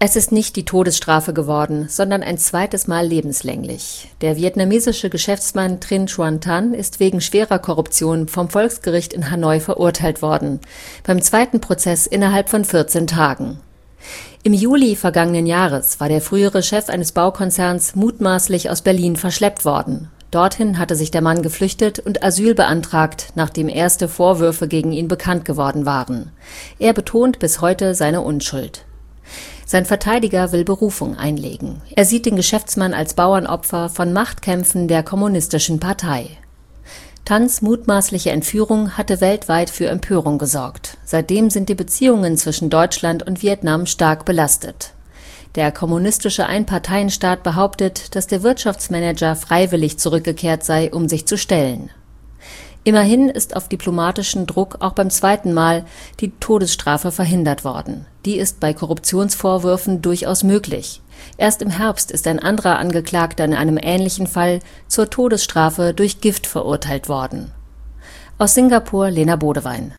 Es ist nicht die Todesstrafe geworden, sondern ein zweites Mal lebenslänglich. Der vietnamesische Geschäftsmann Trinh Xuan Thanh ist wegen schwerer Korruption vom Volksgericht in Hanoi verurteilt worden. Beim zweiten Prozess innerhalb von 14 Tagen. Im Juli vergangenen Jahres war der frühere Chef eines Baukonzerns mutmaßlich aus Berlin verschleppt worden. Dorthin hatte sich der Mann geflüchtet und Asyl beantragt, nachdem erste Vorwürfe gegen ihn bekannt geworden waren. Er betont bis heute seine Unschuld. Sein Verteidiger will Berufung einlegen. Er sieht den Geschäftsmann als Bauernopfer von Machtkämpfen der Kommunistischen Partei. Thans mutmaßliche Entführung hatte weltweit für Empörung gesorgt. Seitdem sind die Beziehungen zwischen Deutschland und Vietnam stark belastet. Der kommunistische Einparteienstaat behauptet, dass der Wirtschaftsmanager freiwillig zurückgekehrt sei, um sich zu stellen. Immerhin ist auf diplomatischen Druck auch beim zweiten Mal die Todesstrafe verhindert worden. Die ist bei Korruptionsvorwürfen durchaus möglich. Erst im Herbst ist ein anderer Angeklagter in einem ähnlichen Fall zur Todesstrafe durch Gift verurteilt worden. Aus Singapur Lena Bodewein.